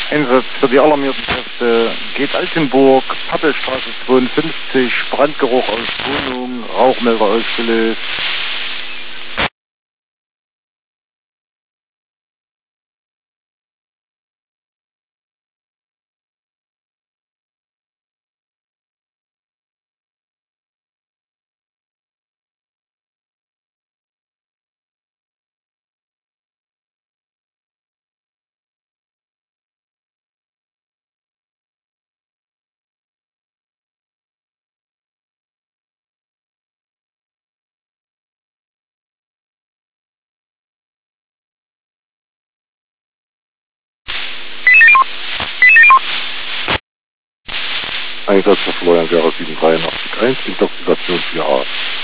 Einsatz für die alarmierten Kräfte geht Altenburg, Pappelstraße 52, Brandgeruch aus Wohnung, Rauchmelder ausgelöst. Einsatz für Florian Gera 7881, Intoxikation 4a.